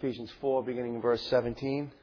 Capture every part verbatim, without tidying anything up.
Ephesians four, beginning in verse seventeen.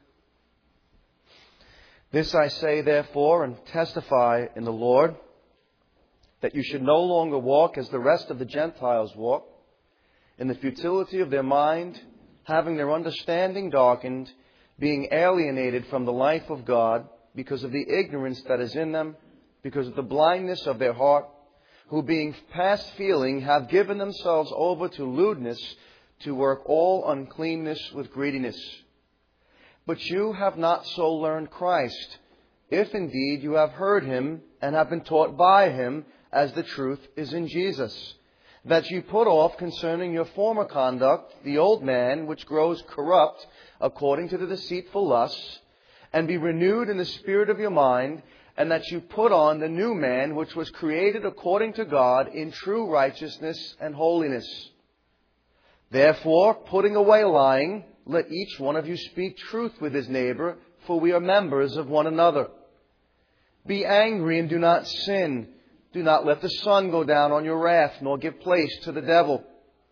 This I say, therefore, and testify in the Lord, that you should no longer walk as the rest of the Gentiles walk, in the futility of their mind, having their understanding darkened, being alienated from the life of God, because of the ignorance that is in them, because of the blindness of their heart, who being past feeling have given themselves over to lewdness, to work all uncleanness with greediness. But you have not so learned Christ, if indeed you have heard Him and have been taught by Him, as the truth is in Jesus, that you put off concerning your former conduct the old man which grows corrupt according to the deceitful lusts, and be renewed in the spirit of your mind, and that you put on the new man which was created according to God in true righteousness and holiness. Therefore, putting away lying, let each one of you speak truth with his neighbor, for we are members of one another. Be angry and do not sin. Do not let the sun go down on your wrath, nor give place to the devil.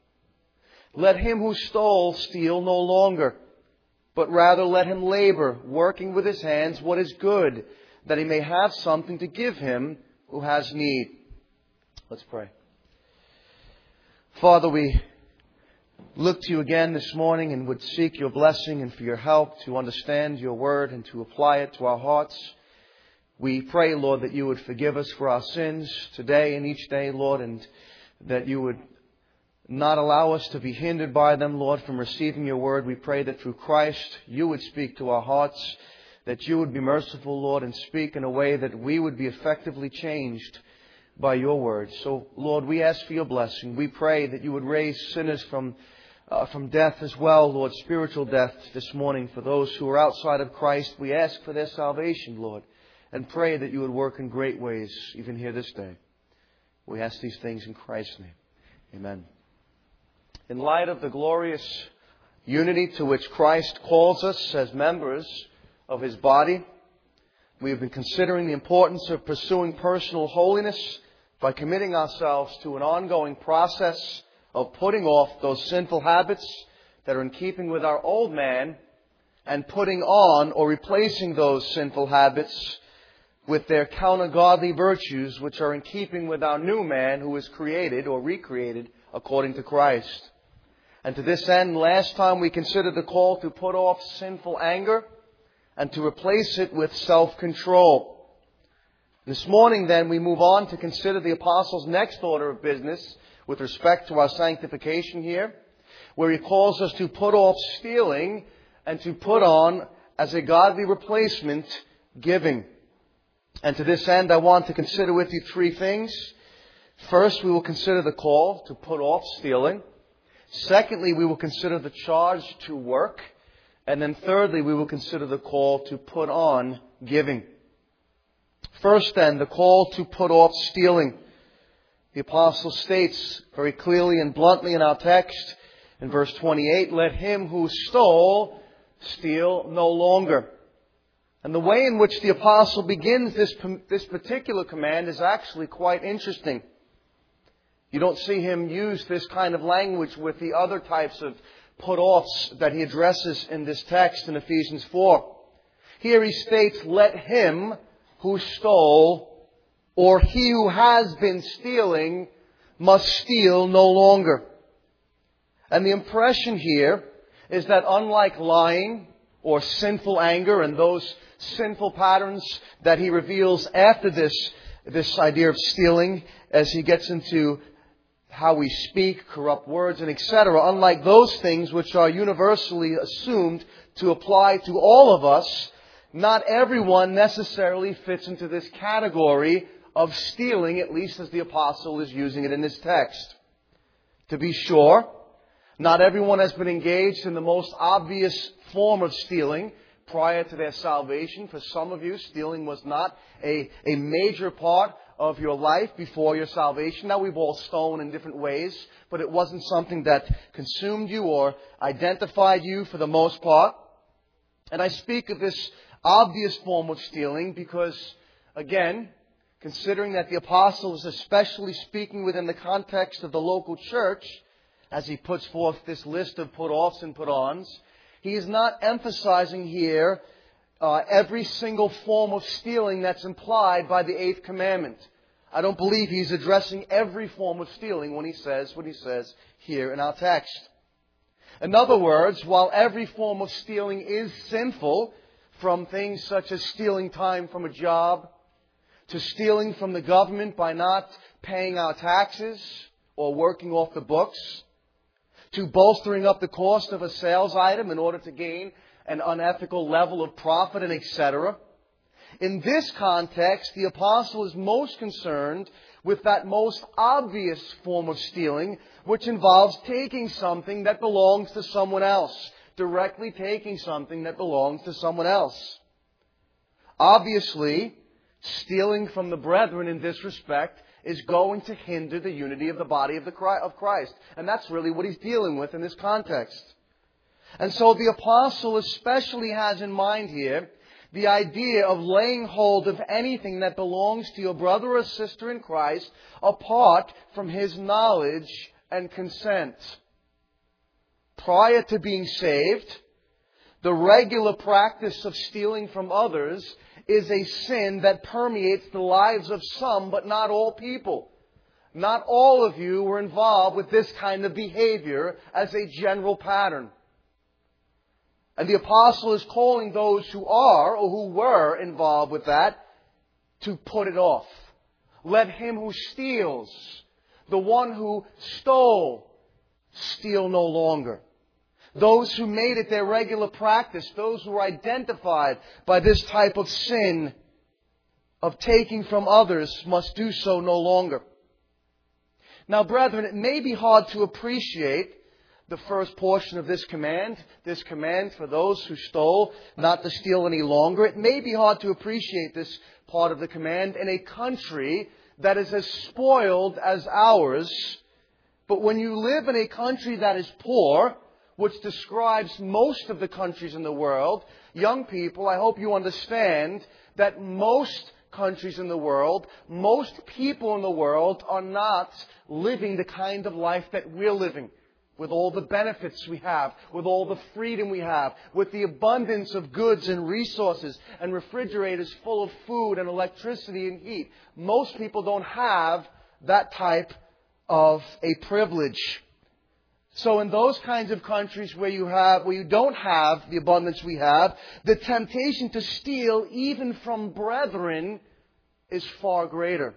Let him who stole steal no longer, but rather let him labor, working with his hands what is good, that he may have something to give him who has need. Let's pray. Father, we look to you again this morning and would seek your blessing and for your help to understand your word and to apply it to our hearts. We pray, Lord, that you would forgive us for our sins today and each day, Lord, and that you would not allow us to be hindered by them, Lord, from receiving your word. We pray that through Christ you would speak to our hearts, that you would be merciful, Lord, and speak in a way that we would be effectively changed by your word. So, Lord, we ask for your blessing. We pray that you would raise sinners from uh, from death as well, Lord, spiritual death this morning. For those who are outside of Christ, we ask for their salvation, Lord, and pray that you would work in great ways even here this day. We ask these things in Christ's name. Amen. In light of the glorious unity to which Christ calls us as members of His body, we have been considering the importance of pursuing personal holiness by committing ourselves to an ongoing process of putting off those sinful habits that are in keeping with our old man and putting on or replacing those sinful habits with their counter-godly virtues, which are in keeping with our new man who is created or recreated according to Christ. And to this end, last time we considered the call to put off sinful anger and to replace it with self-control. This morning, then, we move on to consider the Apostle's next order of business with respect to our sanctification here, where he calls us to put off stealing and to put on, as a godly replacement, giving. And to this end, I want to consider with you three things. First, we will consider the call to put off stealing. Secondly, we will consider the charge to work. And then thirdly, we will consider the call to put on giving. First then, the call to put off stealing. The Apostle states very clearly and bluntly in our text, in verse twenty-eight, let him who stole steal no longer. And the way in which the Apostle begins this, this particular command is actually quite interesting. You don't see him use this kind of language with the other types of put-offs that he addresses in this text in Ephesians four. Here he states, let him who stole, or he who has been stealing, must steal no longer. And the impression here is that unlike lying or sinful anger and those sinful patterns that he reveals after this, this idea of stealing, as he gets into how we speak, corrupt words, and et cetera, unlike those things which are universally assumed to apply to all of us, not everyone necessarily fits into this category of stealing, at least as the Apostle is using it in this text. To be sure, not everyone has been engaged in the most obvious form of stealing prior to their salvation. For some of you, stealing was not a, a major part of your life before your salvation. Now, we've all stolen in different ways, but it wasn't something that consumed you or identified you for the most part. And I speak of this obvious form of stealing because, again, considering that the Apostle is especially speaking within the context of the local church, as he puts forth this list of put-offs and put-ons, He is not emphasizing here uh, every single form of stealing that's implied by the eighth commandment. I don't believe he's addressing every form of stealing when he says what he says here in our text. In other words, while every form of stealing is sinful, from things such as stealing time from a job, to stealing from the government by not paying our taxes or working off the books, to bolstering up the cost of a sales item in order to gain an unethical level of profit, and et cetera. In this context, the apostle is most concerned with that most obvious form of stealing, which involves taking something that belongs to someone else, directly taking something that belongs to someone else. Obviously, stealing from the brethren in this respect is going to hinder the unity of the body of, the, of Christ. And that's really what he's dealing with in this context. And so the apostle especially has in mind here the idea of laying hold of anything that belongs to your brother or sister in Christ apart from his knowledge and consent. Prior to being saved, the regular practice of stealing from others is a sin that permeates the lives of some, but not all people. Not all of you were involved with this kind of behavior as a general pattern. And the apostle is calling those who are or who were involved with that to put it off. Let him who steals, the one who stole, steal no longer. Those who made it their regular practice, those who were identified by this type of sin of taking from others, must do so no longer. Now, brethren, it may be hard to appreciate the first portion of this command, this command for those who stole not to steal any longer. It may be hard to appreciate this part of the command in a country that is as spoiled as ours. But when you live in a country that is poor, which describes most of the countries in the world, young people, I hope you understand that most countries in the world, most people in the world are not living the kind of life that we're living, with all the benefits we have, with all the freedom we have, with the abundance of goods and resources and refrigerators full of food and electricity and heat. Most people don't have that type of a privilege. So in those kinds of countries where you have, where you don't have the abundance we have, the temptation to steal even from brethren is far greater.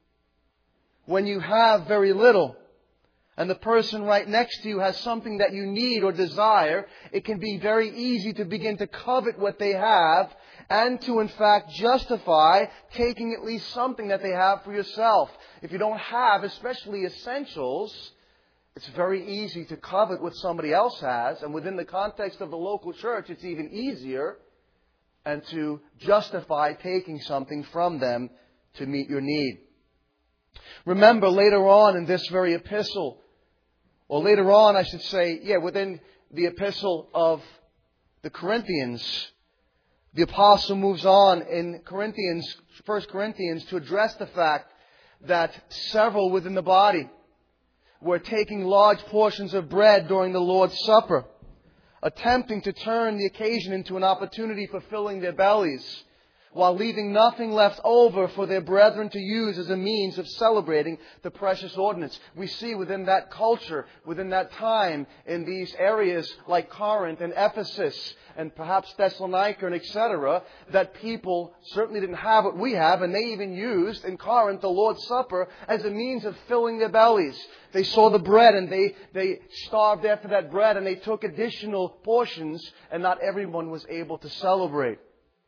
When you have very little, and the person right next to you has something that you need or desire, it can be very easy to begin to covet what they have and to, in fact, justify taking at least something that they have for yourself. If you don't have, especially essentials, it's very easy to covet what somebody else has, and within the context of the local church, it's even easier, and to justify taking something from them to meet your need. Remember, later on in this very epistle, or later on, I should say, yeah, within the epistle of the Corinthians, the apostle moves on in Corinthians, First Corinthians, to address the fact that several within the body were taking large portions of bread during the Lord's Supper, attempting to turn the occasion into an opportunity for filling their bellies, while leaving nothing left over for their brethren to use as a means of celebrating the precious ordinance. We see within that culture, within that time, in these areas like Corinth and Ephesus and perhaps Thessalonica and et cetera, that people certainly didn't have what we have, and they even used in Corinth the Lord's Supper as a means of filling their bellies. They saw the bread and they, they starved after that bread, and they took additional portions, and not everyone was able to celebrate.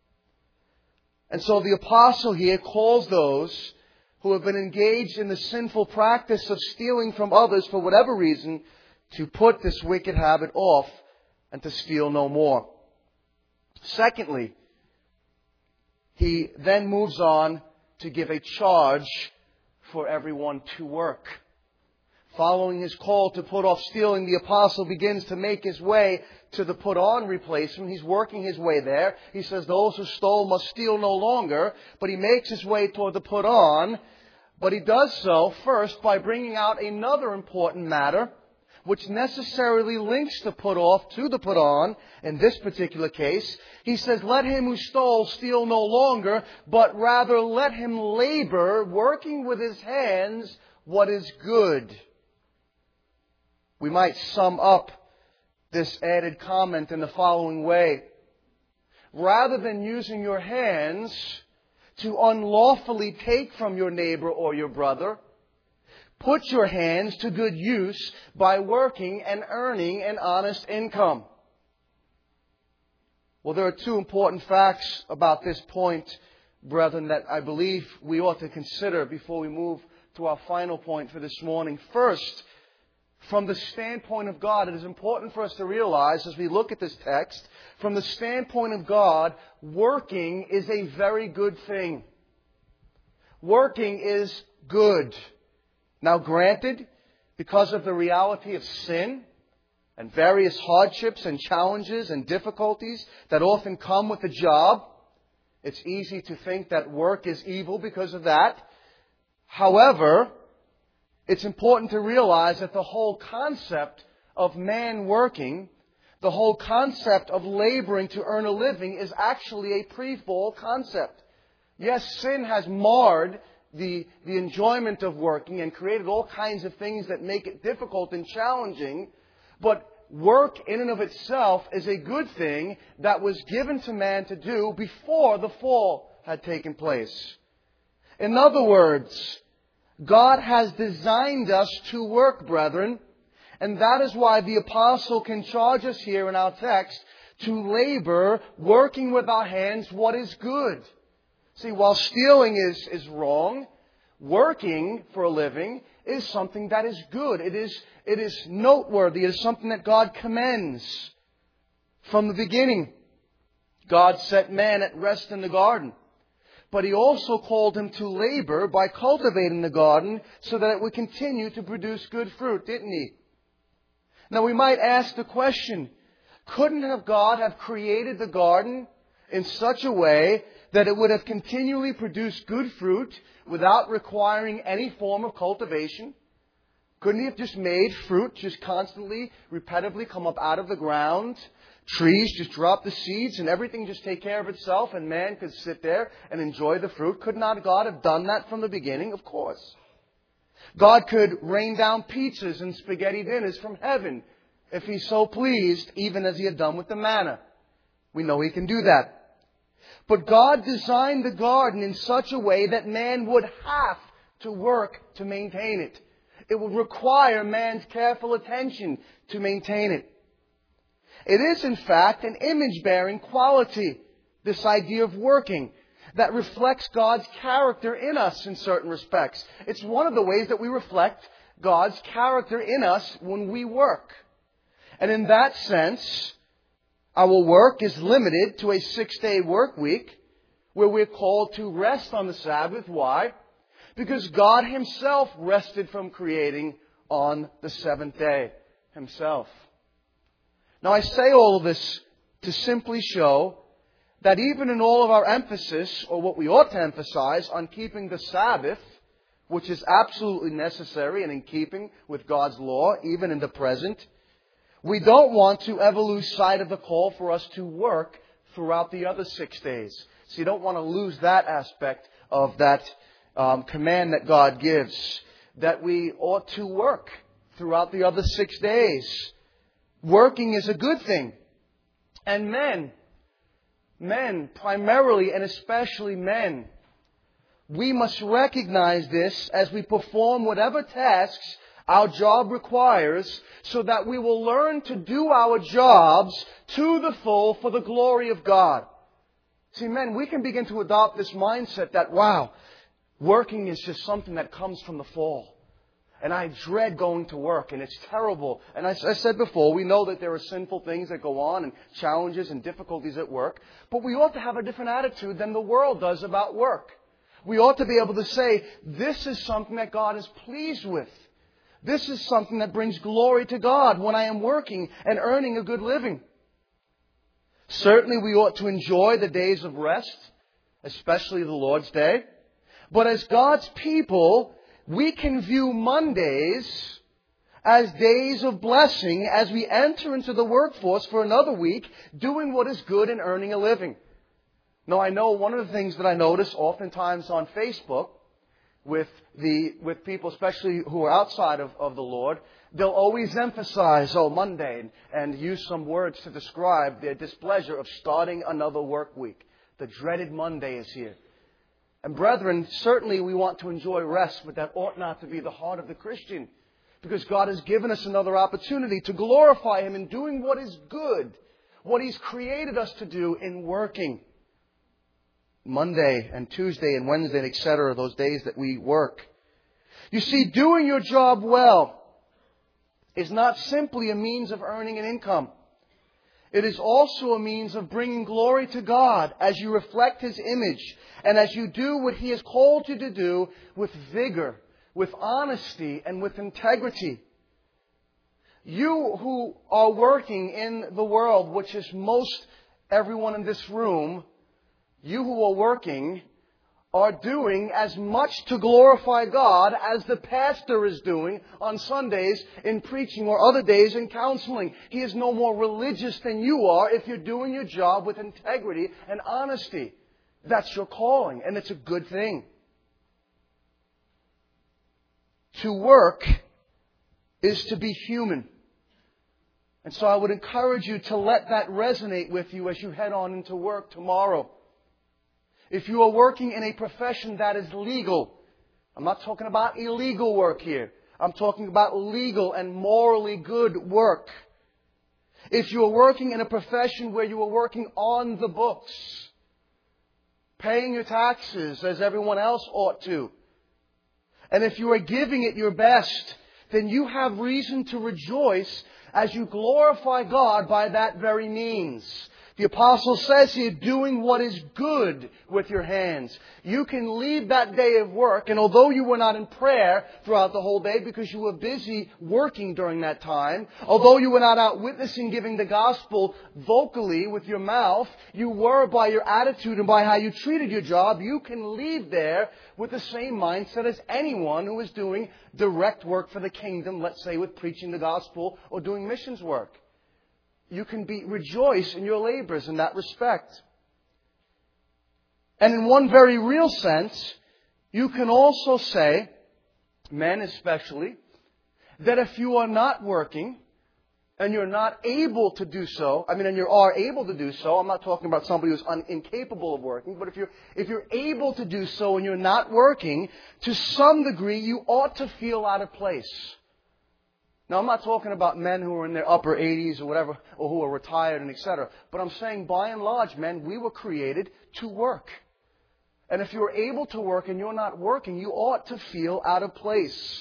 And so the apostle here calls those who have been engaged in the sinful practice of stealing from others for whatever reason to put this wicked habit off and to steal no more. Secondly, he then moves on to give a charge for everyone to work. Following his call to put off stealing, the apostle begins to make his way to the put-on replacement. He's working his way there. He says those who stole must steal no longer, but he makes his way toward the put-on. But he does so first by bringing out another important matter, which necessarily links the put off to the put on in this particular case. He says, let him who stole steal no longer, but rather let him labor, working with his hands what is good. We might sum up this added comment in the following way. Rather than using your hands to unlawfully take from your neighbor or your brother, put your hands to good use by working and earning an honest income. Well, there are two important facts about this point, brethren, that I believe we ought to consider before we move to our final point for this morning. First, from the standpoint of God, it is important for us to realize as we look at this text, from the standpoint of God, working is a very good thing. Working is good. Now granted, because of the reality of sin and various hardships and challenges and difficulties that often come with the job, it's easy to think that work is evil because of that. However, it's important to realize that the whole concept of man working, the whole concept of laboring to earn a living is actually a pre-fall concept. Yes, sin has marred the, the enjoyment of working and created all kinds of things that make it difficult and challenging, but work in and of itself is a good thing that was given to man to do before the fall had taken place. In other words, God has designed us to work, brethren, and that is why the apostle can charge us here in our text to labor, working with our hands what is good. See, while stealing is, is wrong, working for a living is something that is good. It is, it is noteworthy. It is something that God commends. From the beginning, God set man at rest in the garden. But He also called him to labor by cultivating the garden so that it would continue to produce good fruit, didn't He? Now we might ask the question, couldn't have God have created the garden in such a way that it would have continually produced good fruit without requiring any form of cultivation? Couldn't He have just made fruit just constantly, repetitively come up out of the ground? Trees just drop the seeds and everything just take care of itself and man could sit there and enjoy the fruit. Could not God have done that from the beginning? Of course. God could rain down pizzas and spaghetti dinners from heaven if He so pleased, even as He had done with the manna. We know He can do that. But God designed the garden in such a way that man would have to work to maintain it. It would require man's careful attention to maintain it. It is, in fact, an image-bearing quality, this idea of working, that reflects God's character in us in certain respects. It's one of the ways that we reflect God's character in us when we work. And in that sense, our work is limited to a six-day work week where we're called to rest on the Sabbath. Why? Because God Himself rested from creating on the seventh day Himself. Now I say all of this to simply show that even in all of our emphasis, or what we ought to emphasize, on keeping the Sabbath, which is absolutely necessary and in keeping with God's law, even in the present, we don't want to ever lose sight of the call for us to work throughout the other six days. So you don't want to lose that aspect of that um, command that God gives, that we ought to work throughout the other six days. Working is a good thing. And men, men, primarily and especially men, we must recognize this as we perform whatever tasks our job requires, so that we will learn to do our jobs to the full for the glory of God. See, men, we can begin to adopt this mindset that, wow, working is just something that comes from the fall. And I dread going to work, and it's terrible. And as I said before, we know that there are sinful things that go on and challenges and difficulties at work. But we ought to have a different attitude than the world does about work. We ought to be able to say, this is something that God is pleased with. This is something that brings glory to God when I am working and earning a good living. Certainly we ought to enjoy the days of rest, especially the Lord's Day. But as God's people, we can view Mondays as days of blessing as we enter into the workforce for another week, doing what is good and earning a living. Now, I know one of the things that I notice oftentimes on Facebook with the with people, especially who are outside of, of the Lord, they'll always emphasize, oh, Monday, and, and use some words to describe their displeasure of starting another work week. The dreaded Monday is here. And brethren, certainly we want to enjoy rest, but that ought not to be the heart of the Christian. Because God has given us another opportunity to glorify Him in doing what is good, what He's created us to do in working. Monday and Tuesday and Wednesday, et cetera, those days that we work. You see, doing your job well is not simply a means of earning an income. It is also a means of bringing glory to God as you reflect His image and as you do what He has called you to do with vigor, with honesty, and with integrity. You who are working in the world, which is most everyone in this room, you who are working are doing as much to glorify God as the pastor is doing on Sundays in preaching or other days in counseling. He is no more religious than you are if you're doing your job with integrity and honesty. That's your calling, and it's a good thing. To work is to be human. And so I would encourage you to let that resonate with you as you head on into work tomorrow. If you are working in a profession that is legal, I'm not talking about illegal work here. I'm talking about legal and morally good work. If you are working in a profession where you are working on the books, paying your taxes as everyone else ought to, and if you are giving it your best, then you have reason to rejoice as you glorify God by that very means. The apostle says here, doing what is good with your hands. You can leave that day of work, and although you were not in prayer throughout the whole day because you were busy working during that time, although you were not out witnessing, giving the gospel vocally with your mouth, you were by your attitude and by how you treated your job, you can leave there with the same mindset as anyone who is doing direct work for the kingdom, let's say with preaching the gospel or doing missions work. You can be rejoice in your labors in that respect. And in one very real sense, you can also say, men especially, that if you are not working and you're not able to do so, I mean, and you are able to do so, I'm not talking about somebody who's un- incapable of working, but if you're, if you're able to do so and you're not working, to some degree you ought to feel out of place. Now, I'm not talking about men who are in their upper eighties or whatever, or who are retired and et cetera. But I'm saying, by and large, men, we were created to work. And if you're able to work and you're not working, you ought to feel out of place.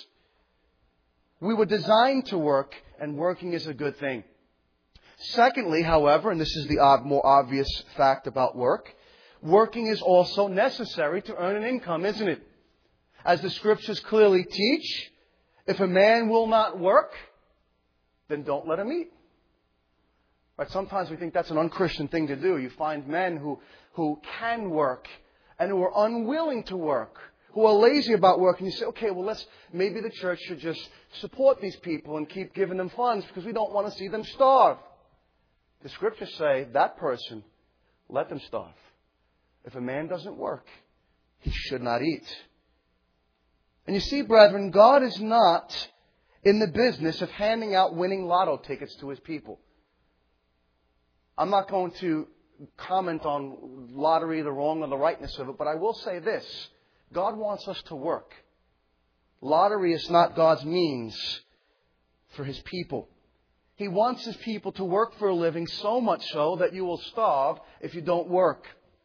We were designed to work, and working is a good thing. Secondly, however, and this is the ob- more obvious fact about work, working is also necessary to earn an income, isn't it? As the Scriptures clearly teach, if a man will not work, then don't let him eat. Right? Sometimes we think that's an unchristian thing to do. You find men who, who can work and who are unwilling to work, who are lazy about work. And you say, okay, well, let's maybe the church should just support these people and keep giving them funds because we don't want to see them starve. The Scriptures say that person, let them starve. If a man doesn't work, he should not eat. And you see, brethren, God is not in the business of handing out winning lotto tickets to His people. I'm not going to comment on lottery, the wrong or the rightness of it, but I will say this. God wants us to work. Lottery is not God's means for His people. He wants His people to work for a living, so much so that you will starve if you don't work.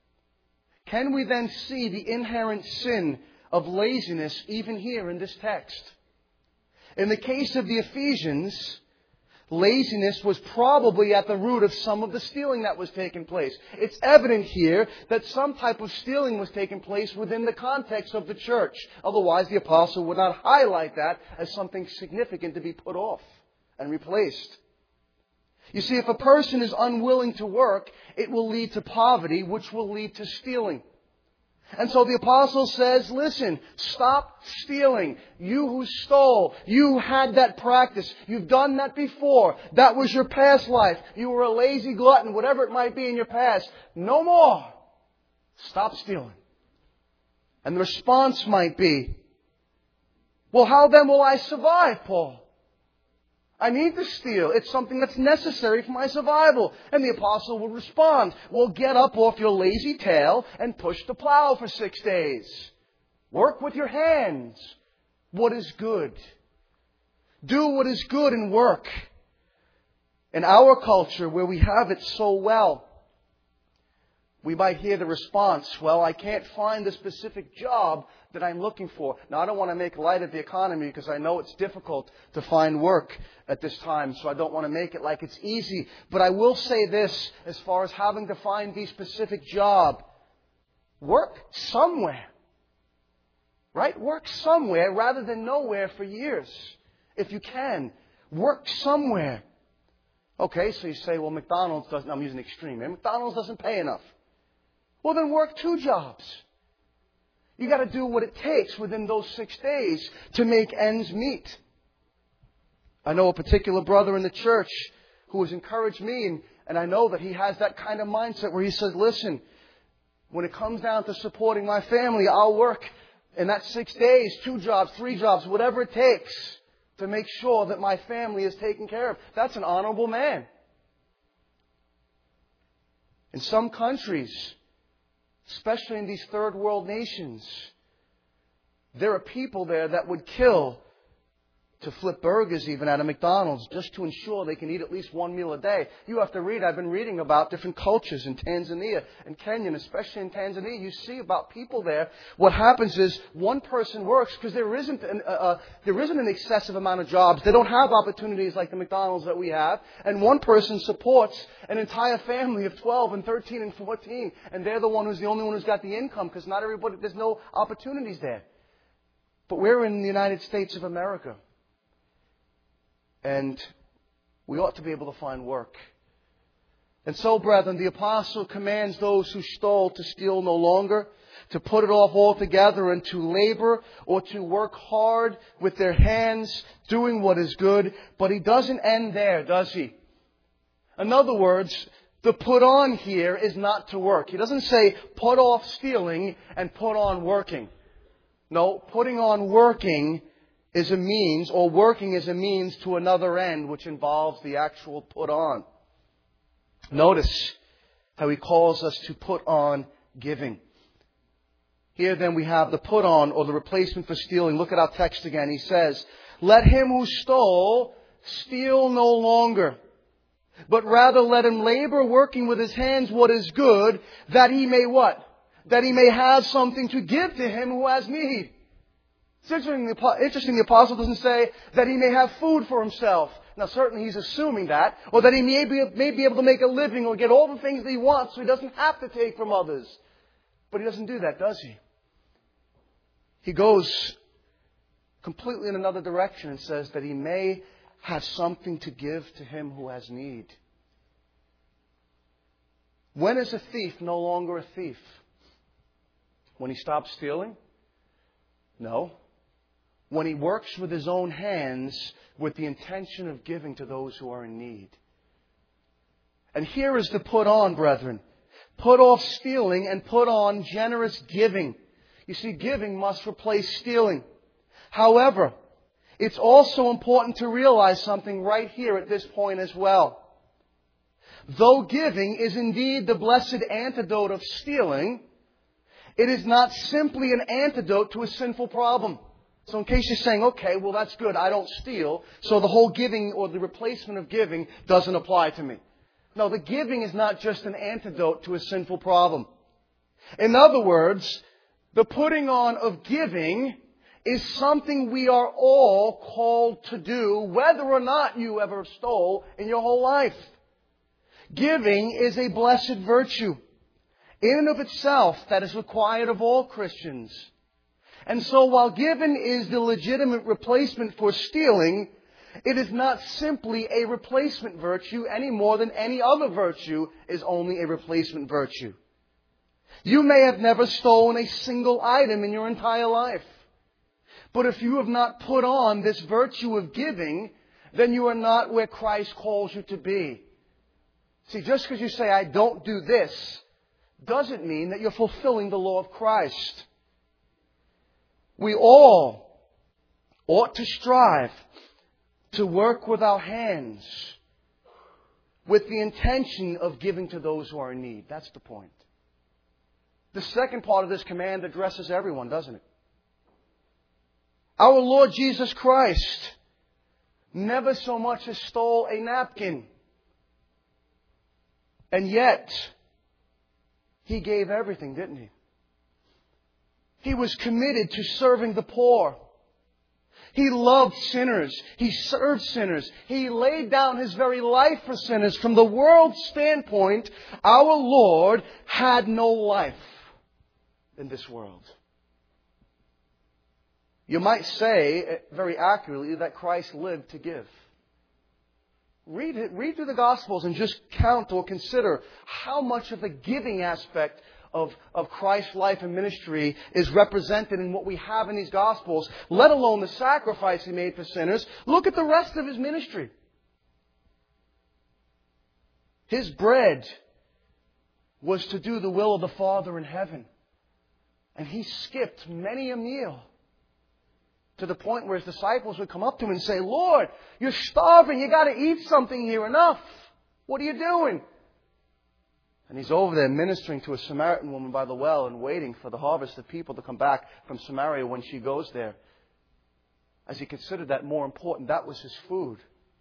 Can we then see the inherent sin of laziness even here in this text? In the case of the Ephesians, laziness was probably at the root of some of the stealing that was taking place. It's evident here that some type of stealing was taking place within the context of the church. Otherwise, the apostle would not highlight that as something significant to be put off and replaced. You see, if a person is unwilling to work, it will lead to poverty, which will lead to stealing. And so the apostle says, listen, stop stealing. You who stole, you had that practice. You've done that before. That was your past life. You were a lazy glutton, whatever it might be in your past. No more. Stop stealing. And the response might be, well, how then will I survive, Paul? I need to steal. It's something that's necessary for my survival. And the apostle will respond, well, get up off your lazy tail and push the plow for six days. Work with your hands. What is good? Do what is good and work. In our culture, where we have it so well, we might hear the response, well, I can't find the specific job that I'm looking for. Now, I don't want to make light of the economy because I know it's difficult to find work at this time, so I don't want to make it like it's easy. But I will say this, as far as having to find the specific job, work somewhere. Right? Work somewhere rather than nowhere for years. If you can, work somewhere. Okay, so you say, well, McDonald's doesn't, I'm using extreme here, McDonald's doesn't pay enough. Well, then work two jobs. You got to do what it takes within those six days to make ends meet. I know a particular brother in the church who has encouraged me, and, and I know that he has that kind of mindset where he says, listen, when it comes down to supporting my family, I'll work in that six days, two jobs, three jobs, whatever it takes to make sure that my family is taken care of. That's an honorable man. In some countries, especially in these third world nations, there are people there that would kill to flip burgers even at a McDonald's just to ensure they can eat at least one meal a day. You have to read. I've been reading about different cultures in Tanzania and Kenya, and especially in Tanzania. You see about people there. What happens is one person works because there isn't an, uh, uh, there isn't an excessive amount of jobs. They don't have opportunities like the McDonald's that we have. And one person supports an entire family of twelve and thirteen and fourteen. And they're the one who's the only one who's got the income because not everybody, there's no opportunities there. But we're in the United States of America. And we ought to be able to find work. And so, brethren, the apostle commands those who stole to steal no longer, to put it off altogether, and to labor or to work hard with their hands, doing what is good. But he doesn't end there, does he? In other words, the put on here is not to work. He doesn't say put off stealing and put on working. No, putting on working is a means, or working is a means to another end, which involves the actual put on. Notice how he calls us to put on giving. Here then we have the put on, or the replacement for stealing. Look at our text again. He says, let him who stole steal no longer, but rather let him labor, working with his hands what is good, that he may what? That he may have something to give to him who has need. It's interesting the, interesting the apostle doesn't say that he may have food for himself. Now certainly he's assuming that. Or that he may be, may be able to make a living or get all the things that he wants so he doesn't have to take from others. But he doesn't do that, does he? He goes completely in another direction and says that he may have something to give to him who has need. When is a thief no longer a thief? When he stops stealing? No. When he works with his own hands with the intention of giving to those who are in need. And here is the put on, brethren. Put off stealing and put on generous giving. You see, giving must replace stealing. However, it's also important to realize something right here at this point as well. Though giving is indeed the blessed antidote of stealing, it is not simply an antidote to a sinful problem. So in case you're saying, okay, well that's good, I don't steal, so the whole giving or the replacement of giving doesn't apply to me. No, the giving is not just an antidote to a sinful problem. In other words, the putting on of giving is something we are all called to do, whether or not you ever stole in your whole life. Giving is a blessed virtue in and of itself that is required of all Christians. And so while giving is the legitimate replacement for stealing, it is not simply a replacement virtue any more than any other virtue is only a replacement virtue. You may have never stolen a single item in your entire life. But if you have not put on this virtue of giving, then you are not where Christ calls you to be. See, just because you say, I don't do this, doesn't mean that you're fulfilling the law of Christ. We all ought to strive to work with our hands with the intention of giving to those who are in need. That's the point. The second part of this command addresses everyone, doesn't it? Our Lord Jesus Christ never so much as stole a napkin. And yet, He gave everything, didn't He? He was committed to serving the poor. He loved sinners. He served sinners. He laid down His very life for sinners. From the world's standpoint, our Lord had no life in this world. You might say, very accurately, that Christ lived to give. Read it, read through the Gospels and just count or consider how much of the giving aspect of, of Christ's life and ministry is represented in what we have in these Gospels, let alone the sacrifice He made for sinners. Look at the rest of His ministry. His bread was to do the will of the Father in heaven. And He skipped many a meal. To the point where His disciples would come up to Him and say, Lord, you're starving. You got to eat something here. Enough. What are you doing? And He's over there ministering to a Samaritan woman by the well and waiting for the harvest of people to come back from Samaria when she goes there. As He considered that more important, that was His food.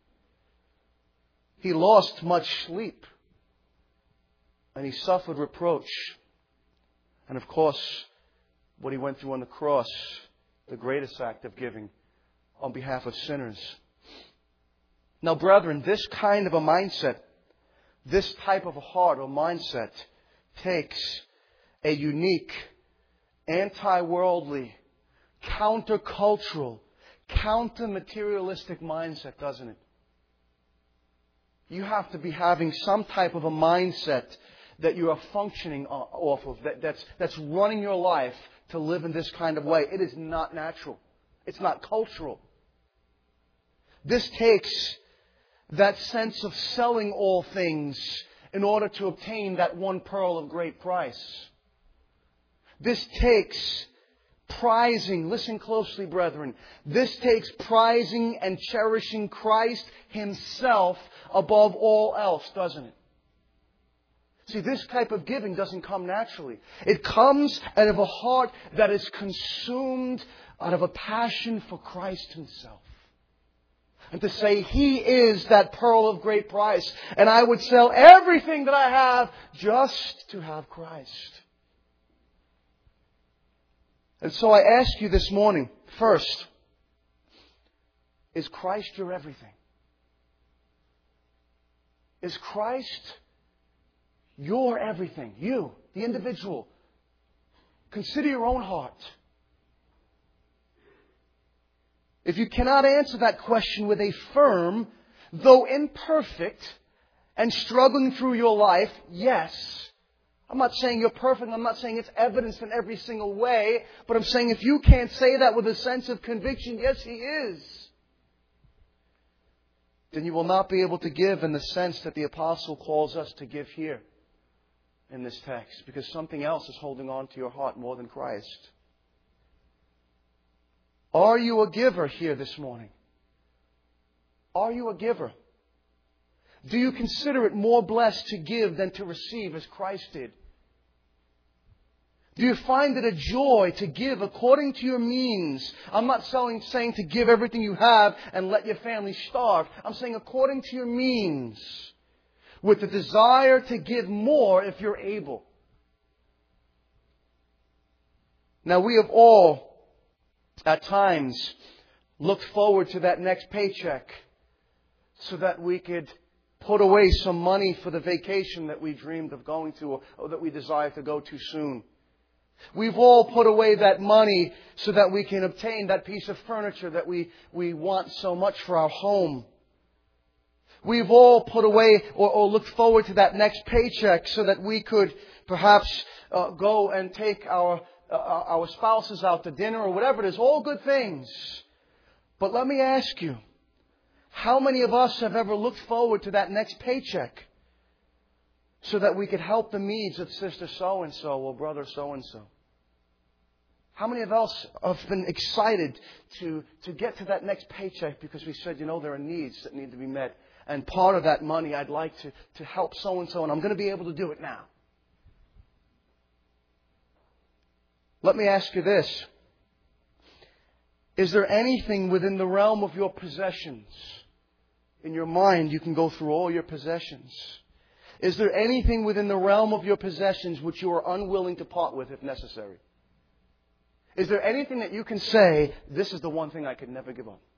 He lost much sleep. And He suffered reproach. And of course, what He went through on the cross, the greatest act of giving on behalf of sinners. Now, brethren, this kind of a mindset, this type of a heart or mindset takes a unique, anti-worldly, counter-cultural, counter-materialistic mindset, doesn't it? You have to be having some type of a mindset that you are functioning off of, that, that's, that's running your life to live in this kind of way. It is not natural. It's not cultural. This takes that sense of selling all things in order to obtain that one pearl of great price. This takes prizing, listen closely, brethren, this takes prizing and cherishing Christ Himself above all else, doesn't it? See, this type of giving doesn't come naturally. It comes out of a heart that is consumed out of a passion for Christ Himself. And to say, He is that pearl of great price. And I would sell everything that I have just to have Christ. And so I ask you this morning, first, is Christ your everything? Is Christ your everything? You, the individual. Consider your own heart. If you cannot answer that question with a firm, though imperfect, and struggling through your life, yes. I'm not saying you're perfect. I'm not saying it's evidenced in every single way. But I'm saying if you can't say that with a sense of conviction, yes, He is, then you will not be able to give in the sense that the apostle calls us to give here in this text, because something else is holding on to your heart more than Christ. Are you a giver here this morning? Are you a giver? Do you consider it more blessed to give than to receive as Christ did? Do you find it a joy to give according to your means? I'm not saying, saying to give everything you have and let your family starve. I'm saying according to your means, with the desire to give more if you're able. Now, we have all, at times, looked forward to that next paycheck so that we could put away some money for the vacation that we dreamed of going to, or, or that we desire to go to soon. We've all put away that money so that we can obtain that piece of furniture that we, we want so much for our home. We've all put away or, or looked forward to that next paycheck so that we could perhaps uh, go and take our, uh, our spouses out to dinner or whatever it is. All good things. But let me ask you, how many of us have ever looked forward to that next paycheck so that we could help the needs of sister so-and-so or brother so-and-so? How many of us have been excited to, to get to that next paycheck because we said, you know, there are needs that need to be met. And part of that money I'd like to, to help so-and-so, and I'm going to be able to do it now. Let me ask you this. Is there anything within the realm of your possessions? In your mind, you can go through all your possessions. Is there anything within the realm of your possessions which you are unwilling to part with if necessary? Is there anything that you can say, this is the one thing I could never give up?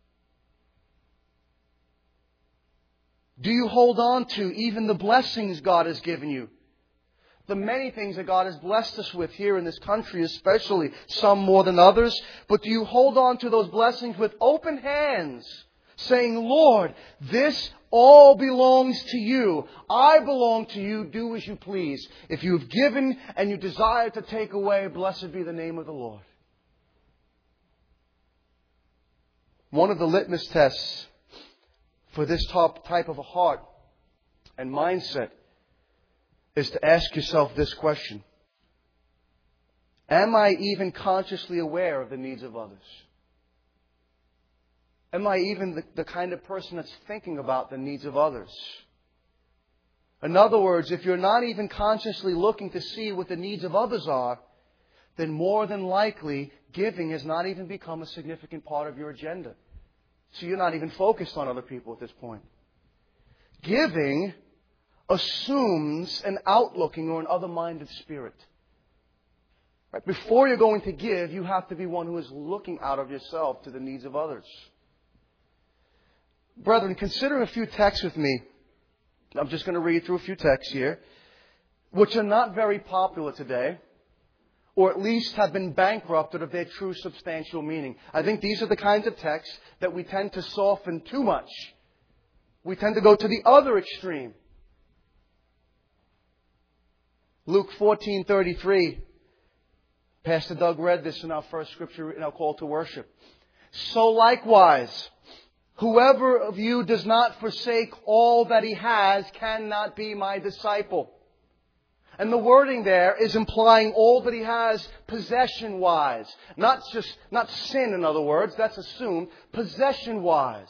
Do you hold on to even the blessings God has given you? The many things that God has blessed us with here in this country, especially, some more than others. But do you hold on to those blessings with open hands, saying, Lord, this all belongs to you. I belong to you. Do as you please. If you have given and you desire to take away, blessed be the name of the Lord. One of the litmus tests for this top type of a heart and mindset is to ask yourself this question. Am I even consciously aware of the needs of others? Am I even the, the kind of person that's thinking about the needs of others? In other words, if you're not even consciously looking to see what the needs of others are, then more than likely giving has not even become a significant part of your agenda. So you're not even focused on other people at this point. Giving assumes an outlooking or an other-minded spirit. Right? Before you're going to give, you have to be one who is looking out of yourself to the needs of others. Brethren, consider a few texts with me. I'm just going to read through a few texts here, which are not very popular today, or at least have been bankrupted of their true substantial meaning. I think these are the kinds of texts that we tend to soften too much. We tend to go to the other extreme. Luke fourteen thirty-three. Pastor Doug read this in our first scripture, in our call to worship. So likewise, whoever of you does not forsake all that he has cannot be my disciple. And the wording there is implying all that he has possession-wise. Not just, not sin, in other words. That's assumed. Possession-wise.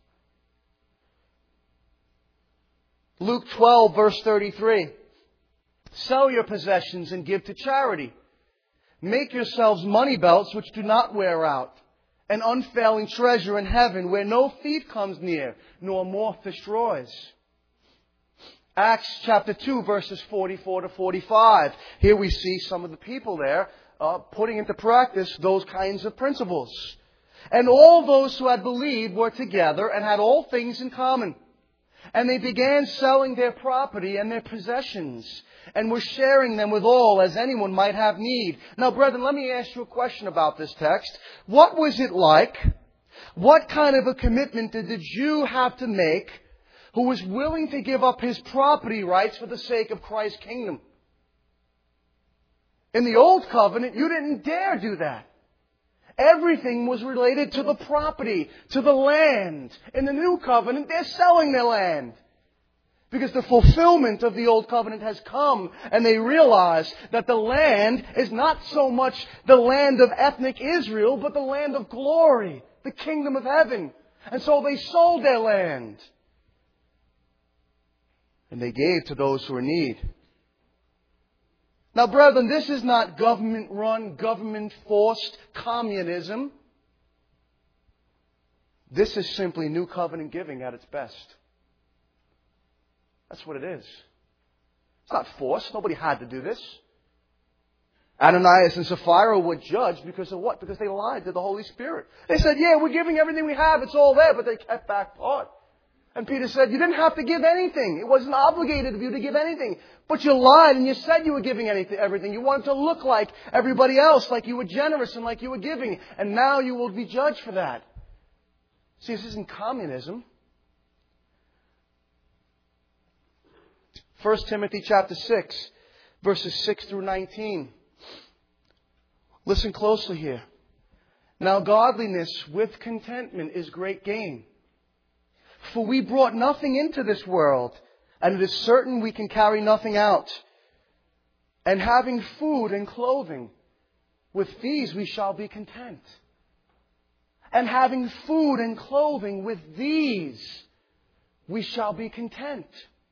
Luke twelve, verse thirty-three. Sell your possessions and give to charity. Make yourselves money belts which do not wear out, an unfailing treasure in heaven where no thief comes near, nor moth destroys. Acts chapter two, verses forty-four to forty-five. Here we see some of the people there uh, putting into practice those kinds of principles. And all those who had believed were together and had all things in common. And they began selling their property and their possessions, and were sharing them with all as anyone might have need. Now, brethren, let me ask you a question about this text. What was it like? What kind of a commitment did the Jew have to make who was willing to give up his property rights for the sake of Christ's kingdom? In the Old Covenant, you didn't dare do that. Everything was related to the property, to the land. In the New Covenant, they're selling their land. Because the fulfillment of the Old Covenant has come, and they realize that the land is not so much the land of ethnic Israel, but the land of glory, the kingdom of heaven. And so they sold their land. And they gave to those who were in need. Now, brethren, this is not government-run, government-forced communism. This is simply New Covenant giving at its best. That's what it is. It's not forced. Nobody had to do this. Ananias and Sapphira were judged because of what? Because they lied to the Holy Spirit. They said, yeah, we're giving everything we have. It's all there. But they kept back part. And Peter said, you didn't have to give anything. It wasn't obligated of you to give anything. But you lied and you said you were giving anything, everything. You wanted to look like everybody else, like you were generous and like you were giving. And now you will be judged for that. See, this isn't communism. First Timothy chapter six, verses six through nineteen. Listen closely here. Now godliness with contentment is great gain. For we brought nothing into this world, and it is certain we can carry nothing out. And having food and clothing, with these we shall be content. And having food and clothing, with these we shall be content.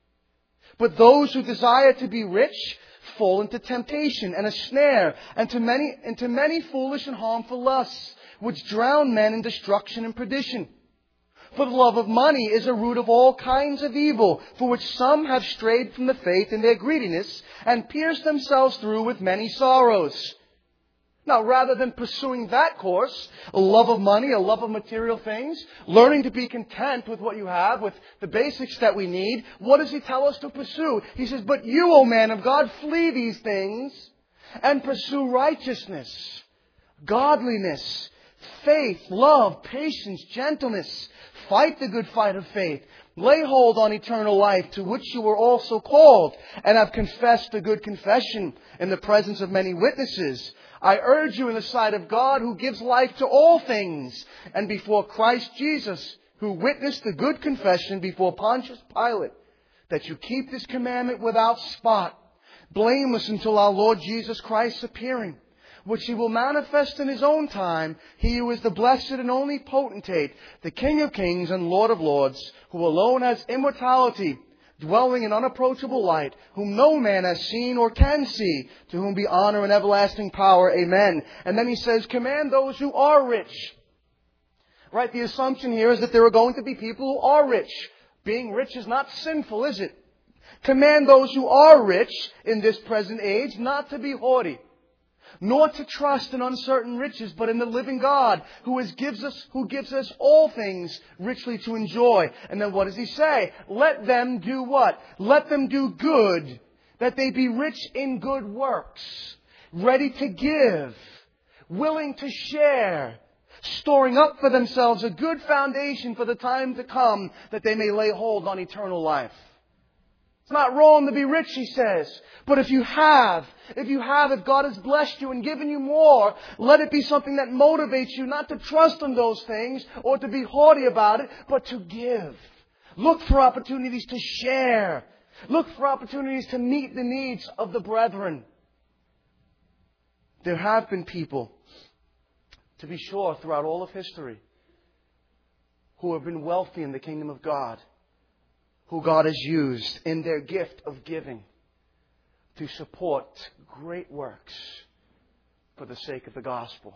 But those who desire to be rich fall into temptation and a snare, and to many, into many foolish and harmful lusts, which drown men in destruction and perdition. For the love of money is a root of all kinds of evil, for which some have strayed from the faith in their greediness, and pierced themselves through with many sorrows. Now, rather than pursuing that course, a love of money, a love of material things, learning to be content with what you have, with the basics that we need, what does He tell us to pursue? He says, but you, O man of God, flee these things and pursue righteousness, godliness, faith, love, patience, gentleness. Fight the good fight of faith. Lay hold on eternal life, to which you were also called, and have confessed the good confession in the presence of many witnesses. I urge you in the sight of God, who gives life to all things, and before Christ Jesus, who witnessed the good confession before Pontius Pilate, that you keep this commandment without spot, blameless until our Lord Jesus Christ's appearing, which He will manifest in His own time, He who is the blessed and only potentate, the King of kings and Lord of lords, who alone has immortality, dwelling in unapproachable light, whom no man has seen or can see, to whom be honor and everlasting power. Amen. And then He says, command those who are rich. Right? The assumption here is that there are going to be people who are rich. Being rich is not sinful, is it? Command those who are rich in this present age not to be haughty, nor to trust in uncertain riches, but in the living God, who is, gives us, who gives us all things richly to enjoy. And then what does He say? Let them do what? Let them do good, that they be rich in good works, ready to give, willing to share, storing up for themselves a good foundation for the time to come, that they may lay hold on eternal life. It's not wrong to be rich, He says. But if you have, if you have, if God has blessed you and given you more, let it be something that motivates you not to trust in those things or to be haughty about it, but to give. Look for opportunities to share. Look for opportunities to meet the needs of the brethren. There have been people, to be sure, throughout all of history, who have been wealthy in the kingdom of God, who God has used in their gift of giving to support great works for the sake of the gospel.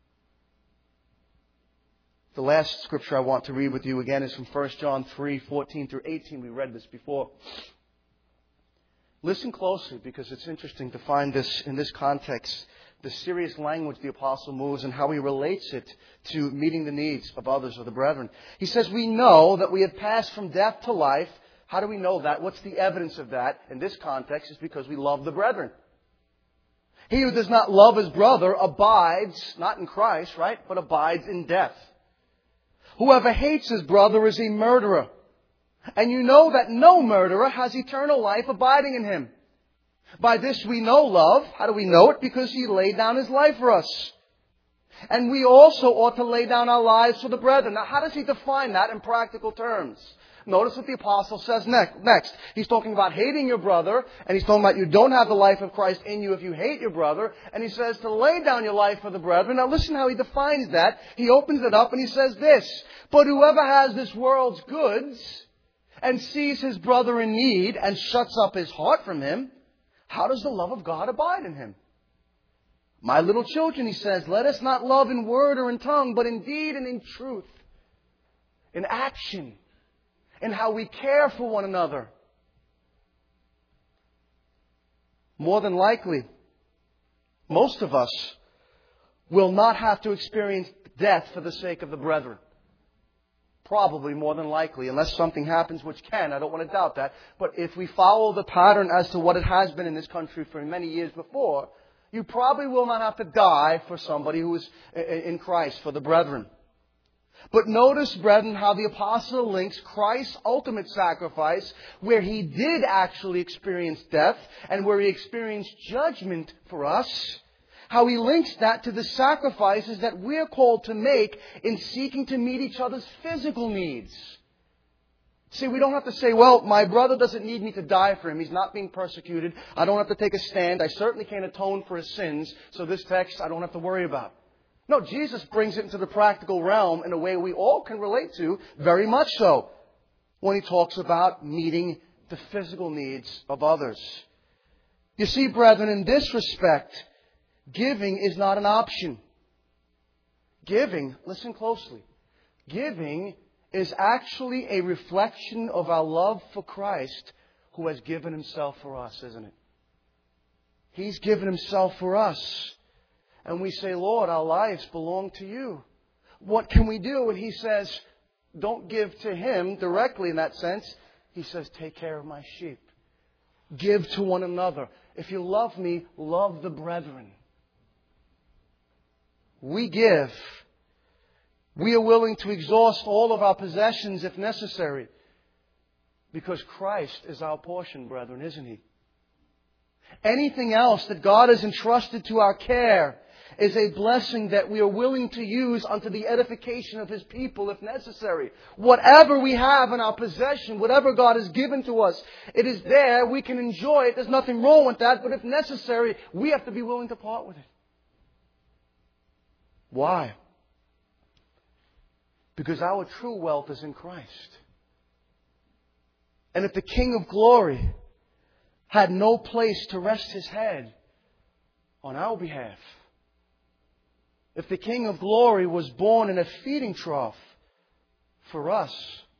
The last scripture I want to read with you again is from First John three, fourteen through eighteen. We read this before. Listen closely, because it's interesting to find this in this context, the serious language the apostle moves and how he relates it to meeting the needs of others or the brethren. He says, we know that we have passed from death to life. How do we know that? What's the evidence of that? In this context, is because we love the brethren. He who does not love his brother abides, not in Christ, right, but abides in death. Whoever hates his brother is a murderer. And you know that no murderer has eternal life abiding in him. By this we know love. How do we know it? Because He laid down His life for us. And we also ought to lay down our lives for the brethren. Now, how does He define that in practical terms? Notice what the apostle says next. He's talking about hating your brother, and he's talking about you don't have the life of Christ in you if you hate your brother. And he says to lay down your life for the brethren. Now listen how he defines that. He opens it up and he says this. But whoever has this world's goods and sees his brother in need and shuts up his heart from him, how does the love of God abide in him? My little children, he says, let us not love in word or in tongue, but in deed and in truth, in action, in how we care for one another. More than likely, most of us will not have to experience death for the sake of the brethren. Probably more than likely, unless something happens, which can. I don't want to doubt that. But if we follow the pattern as to what it has been in this country for many years before, you probably will not have to die for somebody who is in Christ, for the brethren. But notice, brethren, how the apostle links Christ's ultimate sacrifice, where He did actually experience death and where He experienced judgment for us, how he links that to the sacrifices that we're called to make in seeking to meet each other's physical needs. See, we don't have to say, well, my brother doesn't need me to die for him. He's not being persecuted. I don't have to take a stand. I certainly can't atone for his sins. So this text I don't have to worry about. No, Jesus brings it into the practical realm in a way we all can relate to, very much so, when He talks about meeting the physical needs of others. You see, brethren, in this respect, giving is not an option. Giving, listen closely, giving is actually a reflection of our love for Christ, who has given Himself for us, isn't it? He's given Himself for us. And we say, Lord, our lives belong to You. What can we do? And He says, don't give to Him directly in that sense. He says, take care of my sheep. Give to one another. If you love Me, love the brethren. We give. We are willing to exhaust all of our possessions if necessary. Because Christ is our portion, brethren, isn't He? Anything else that God has entrusted to our care is a blessing that we are willing to use unto the edification of His people if necessary. Whatever we have in our possession, whatever God has given to us, it is there. We can enjoy it. There's nothing wrong with that. But if necessary, we have to be willing to part with it. Why? Because our true wealth is in Christ. And if the King of Glory had no place to rest His head on our behalf, if the King of Glory was born in a feeding trough for us,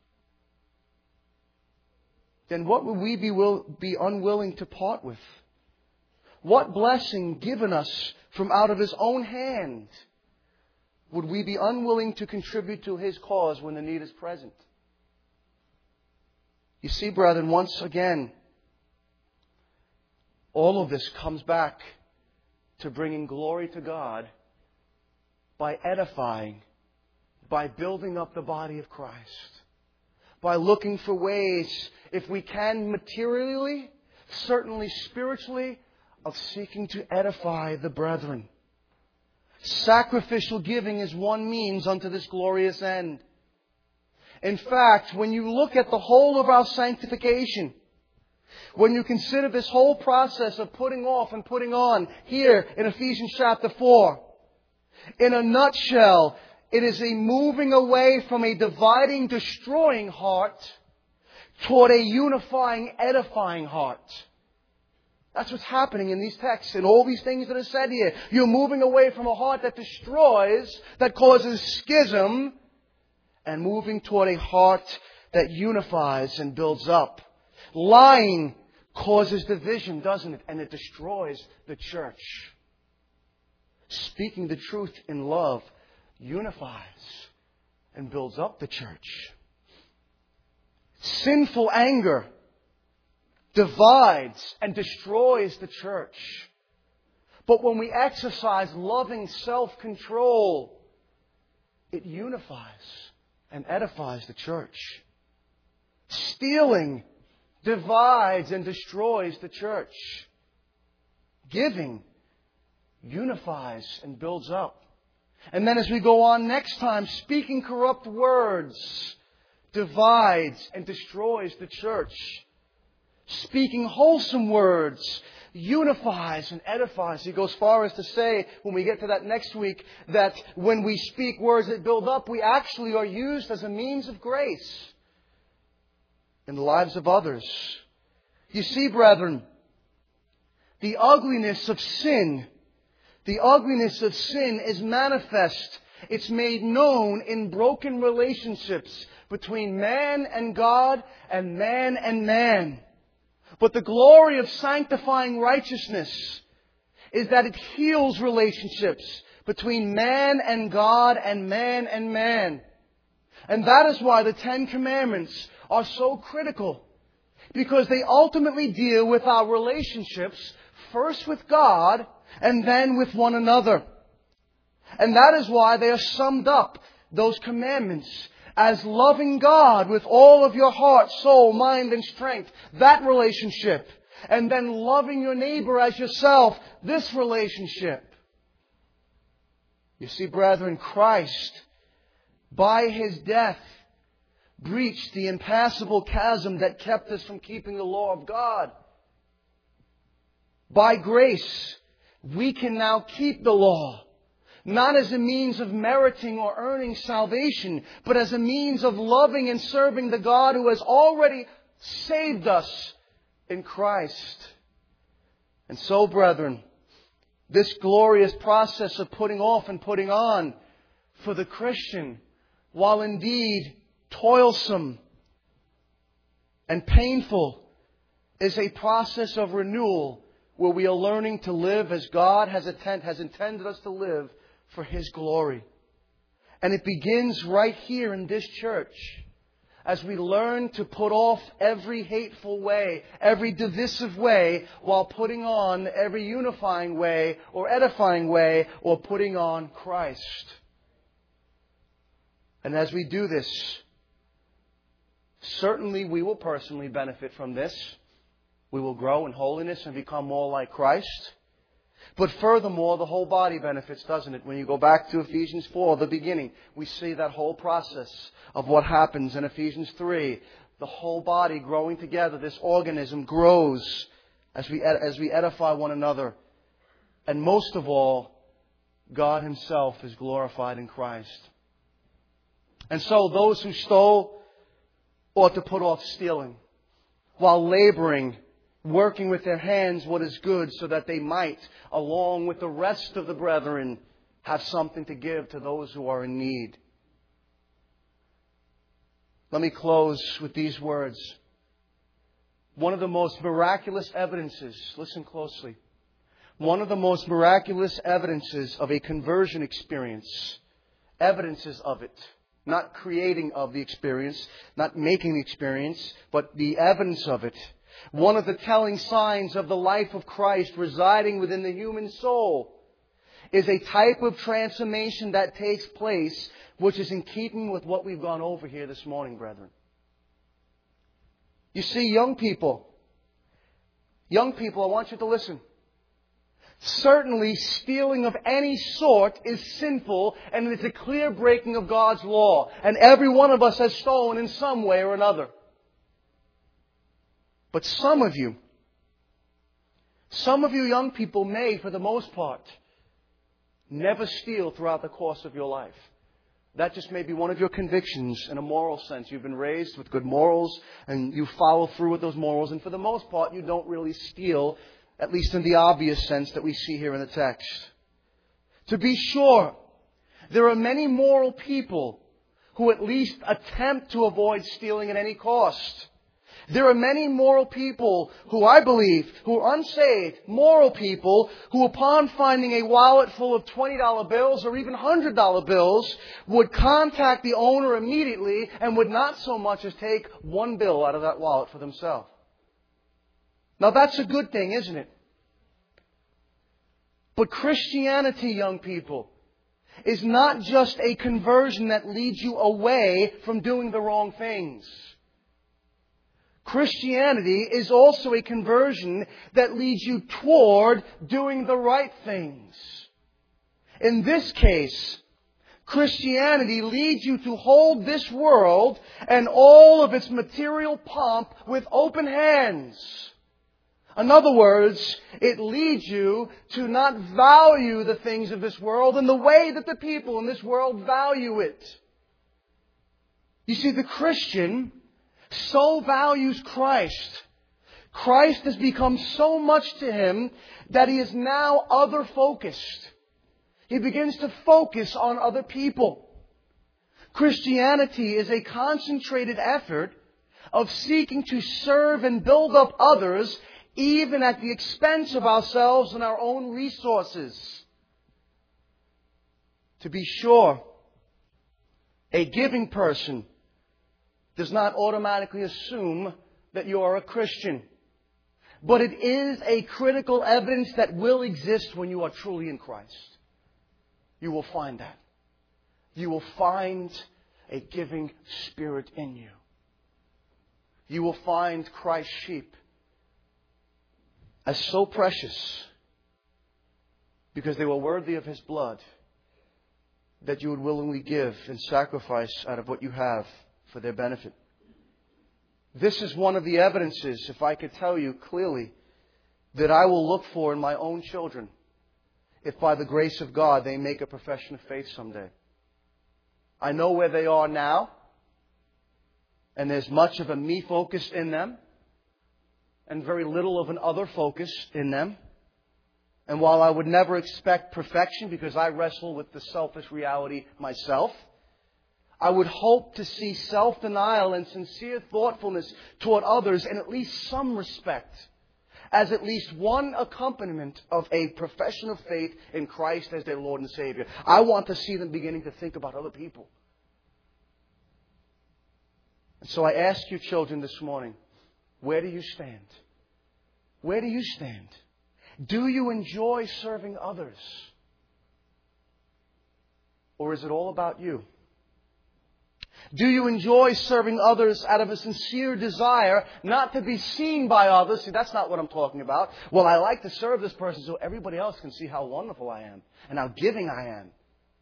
then what would we be, will, be unwilling to part with? What blessing given us from out of His own hand would we be unwilling to contribute to His cause when the need is present? You see, brethren, once again, all of this comes back to bringing glory to God by edifying, by building up the body of Christ, by looking for ways, if we can materially, certainly spiritually, of seeking to edify the brethren. Sacrificial giving is one means unto this glorious end. In fact, when you look at the whole of our sanctification, when you consider this whole process of putting off and putting on here in Ephesians chapter four, in a nutshell, it is a moving away from a dividing, destroying heart toward a unifying, edifying heart. That's what's happening in these texts and all these things that are said here. You're moving away from a heart that destroys, that causes schism, and moving toward a heart that unifies and builds up. Lying causes division, doesn't it? And it destroys the church. Speaking the truth in love unifies and builds up the church. Sinful anger divides and destroys the church. But when we exercise loving self-control, it unifies and edifies the church. Stealing divides and destroys the church. Giving unifies and builds up. And then as we go on next time, speaking corrupt words divides and destroys the church. Speaking wholesome words unifies and edifies. He goes far as to say, when we get to that next week, that when we speak words that build up, we actually are used as a means of grace in the lives of others. You see, brethren, the ugliness of sin, the ugliness of sin is manifest. It's made known in broken relationships between man and God and man and man. But the glory of sanctifying righteousness is that it heals relationships between man and God and man and man. And that is why the Ten Commandments are so critical. Because they ultimately deal with our relationships, first with God and then with one another. And that is why they are summed up those commandments as loving God with all of your heart, soul, mind, and strength. That relationship. And then loving your neighbor as yourself. This relationship. You see, brethren, Christ, by His death, breached the impassable chasm that kept us from keeping the law of God. By grace, we can now keep the law. Not as a means of meriting or earning salvation, but as a means of loving and serving the God who has already saved us in Christ. And so, brethren, this glorious process of putting off and putting on for the Christian, while indeed toilsome and painful, is a process of renewal where we are learning to live as God has, attend, has intended us to live for His glory. And it begins right here in this church as we learn to put off every hateful way, every divisive way, while putting on every unifying way or edifying way, or putting on Christ. And as we do this, certainly we will personally benefit from this. We will grow in holiness and become more like Christ. But furthermore, the whole body benefits, doesn't it? When you go back to Ephesians four, the beginning, we see that whole process of what happens in Ephesians three. The whole body growing together, this organism grows as we, as we edify one another. And most of all, God Himself is glorified in Christ. And so those who stole ought to put off stealing, while laboring, working with their hands what is good, so that they might, along with the rest of the brethren, have something to give to those who are in need. Let me close with these words. One of the most miraculous evidences, listen closely, one of the most miraculous evidences of a conversion experience, evidences of it, not creating of the experience, not making the experience, but the evidence of it. One of the telling signs of the life of Christ residing within the human soul is a type of transformation that takes place, which is in keeping with what we've gone over here this morning, brethren. You see, young people, young people, I want you to listen. Certainly, stealing of any sort is sinful, and it's a clear breaking of God's law. And every one of us has stolen in some way or another. But some of you, some of you young people may, for the most part, never steal throughout the course of your life. That just may be one of your convictions in a moral sense. You've been raised with good morals and you follow through with those morals. And for the most part, you don't really steal, at least in the obvious sense that we see here in the text. To be sure, there are many moral people who at least attempt to avoid stealing at any cost. There are many moral people who I believe, who are unsaved, moral people, who upon finding a wallet full of twenty dollar bills or even one hundred dollar bills would contact the owner immediately and would not so much as take one bill out of that wallet for themselves. Now that's a good thing, isn't it? But Christianity, young people, is not just a conversion that leads you away from doing the wrong things. Christianity is also a conversion that leads you toward doing the right things. In this case, Christianity leads you to hold this world and all of its material pomp with open hands. In other words, it leads you to not value the things of this world in the way that the people in this world value it. You see, the Christian so values Christ. Christ has become so much to him that he is now other-focused. He begins to focus on other people. Christianity is a concentrated effort of seeking to serve and build up others, even at the expense of ourselves and our own resources. To be sure, a giving person does not automatically assume that you are a Christian. But it is a critical evidence that will exist when you are truly in Christ. You will find that. you will find a giving spirit in you. You will find Christ's sheep as so precious because they were worthy of His blood that you would willingly give and sacrifice out of what you have for their benefit. This is one of the evidences, if I could tell you clearly, that I will look for in my own children if by the grace of God they make a profession of faith someday. I know where they are now, and there's much of a me focus in them, and very little of an other focus in them. And while I would never expect perfection because I wrestle with the selfish reality myself, I would hope to see self-denial and sincere thoughtfulness toward others and at least some respect as at least one accompaniment of a profession of faith in Christ as their Lord and Savior. I want to see them beginning to think about other people. And so I ask you, children, this morning, where do you stand? Where do you stand? Do you enjoy serving others? Or is it all about you? Do you enjoy serving others out of a sincere desire not to be seen by others? See, that's not what I'm talking about. Well, I like to serve this person so everybody else can see how wonderful I am and how giving I am.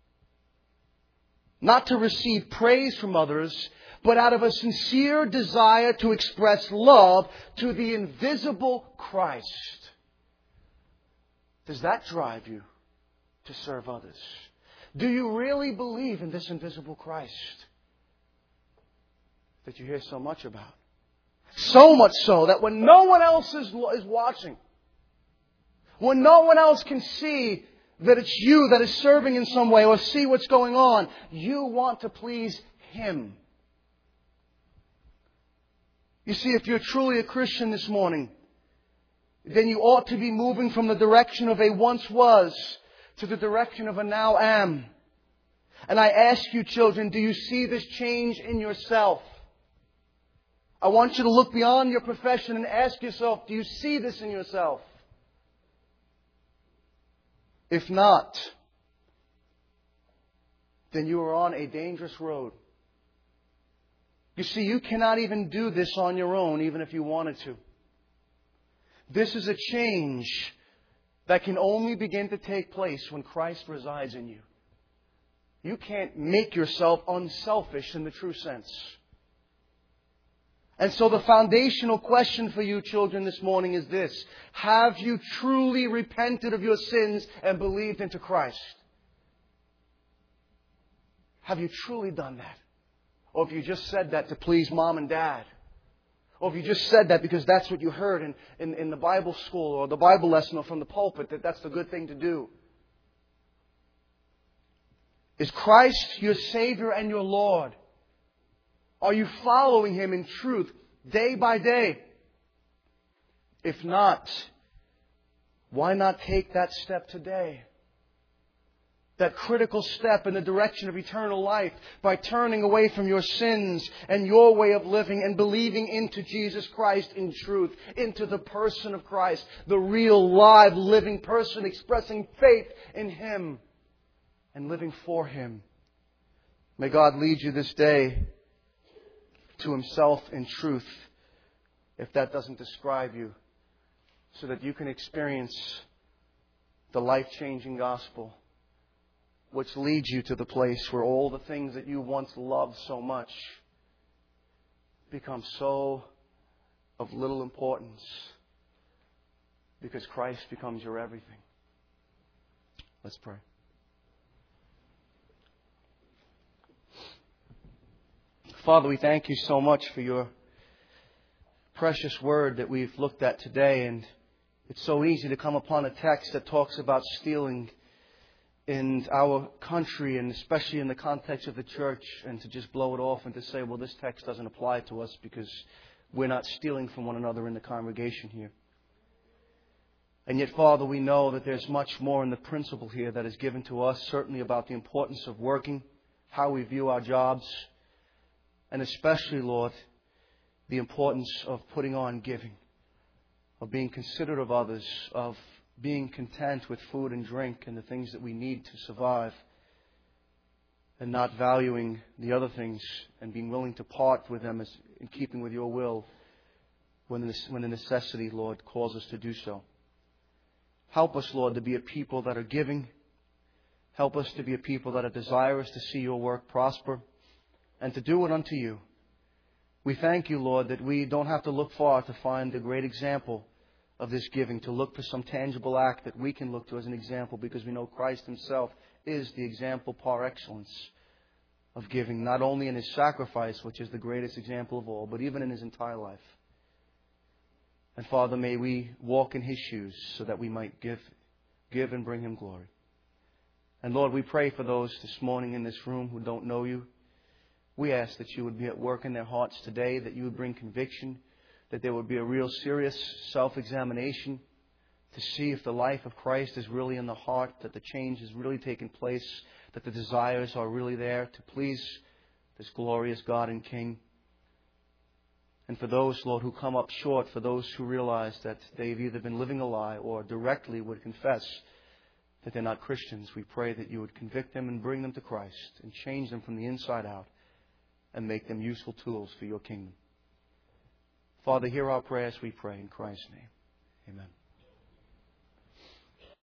Not to receive praise from others, but out of a sincere desire to express love to the invisible Christ. Does that drive you to serve others? Do you really believe in this invisible Christ that you hear so much about? So much so that when no one else is, is watching, when no one else can see that it's you that is serving in some way or see what's going on, you want to please Him. You see, if you're truly a Christian this morning, then you ought to be moving from the direction of a once was to the direction of a now am. And I ask you, children, do you see this change in yourself? I want you to look beyond your profession and ask yourself, do you see this in yourself? If not, then you are on a dangerous road. You see, you cannot even do this on your own, even if you wanted to. This is a change that can only begin to take place when Christ resides in you. You can't make yourself unselfish in the true sense. And so the foundational question for you children this morning is this. Have you truly repented of your sins and believed into Christ? Have you truly done that? Or have you just said that to please mom and dad? Or if you just said that because that's what you heard in, in, in the Bible school or the Bible lesson or from the pulpit, that that's the good thing to do. Is Christ your Savior and your Lord? Are you following Him in truth day by day? If not, why not take that step today? That critical step in the direction of eternal life by turning away from your sins and your way of living and believing into Jesus Christ in truth, into the person of Christ, the real, live, living person expressing faith in Him and living for Him. May God lead you this day to Himself in truth, if that doesn't describe you, so that you can experience the life-changing gospel, which leads you to the place where all the things that you once loved so much become so of little importance because Christ becomes your everything. Let's pray. Father, we thank You so much for Your precious word that we've looked at today. And it's so easy to come upon a text that talks about stealing in our country, and especially in the context of the church, and to just blow it off and to say, well, this text doesn't apply to us because we're not stealing from one another in the congregation here. And yet, Father, we know that there's much more in the principle here that is given to us, certainly about the importance of working, how we view our jobs, and especially, Lord, the importance of putting on giving, of being considerate of others, of being content with food and drink and the things that we need to survive. and not valuing the other things and being willing to part with them as in keeping with your will when the, when the necessity, Lord, calls us to do so. Help us, Lord, to be a people that are giving. Help us to be a people that are desirous to see your work prosper and to do it unto you. We thank you, Lord, that we don't have to look far to find a great example of this giving, to look for some tangible act that we can look to as an example, because we know Christ himself is the example par excellence of giving, not only in his sacrifice, which is the greatest example of all, but even in his entire life. And Father, may we walk in his shoes so that we might give, give and bring him glory. And Lord, we pray for those this morning in this room who don't know you. We ask that you would be at work in their hearts today, that you would bring conviction, that there would be a real serious self-examination to see if the life of Christ is really in the heart, that the change is really taking place, that the desires are really there to please this glorious God and King. And for those, Lord, who come up short, for those who realize that they've either been living a lie or directly would confess that they're not Christians, we pray that you would convict them and bring them to Christ and change them from the inside out and make them useful tools for your kingdom. Father, hear our prayers, we pray in Christ's name. Amen.